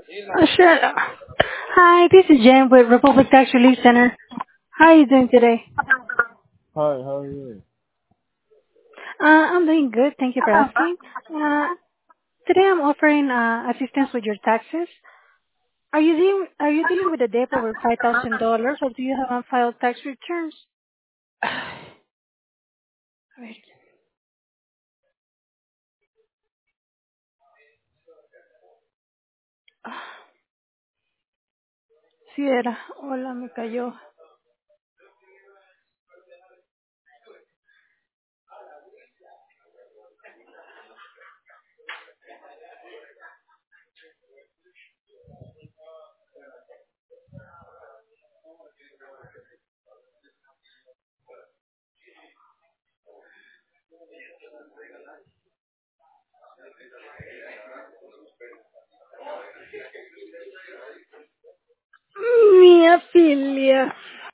Sure. Hi, this is Jen with Republic Tax Relief Center. How are you doing today? Hi, how are you? I'm doing good. Thank you for asking. Uh, Today I'm offering assistance with your taxes. Are you dealing with a debt over $5,000 or do you have unfiled tax returns? Wait. Sí era. Hola, me cayó. Mi afilia.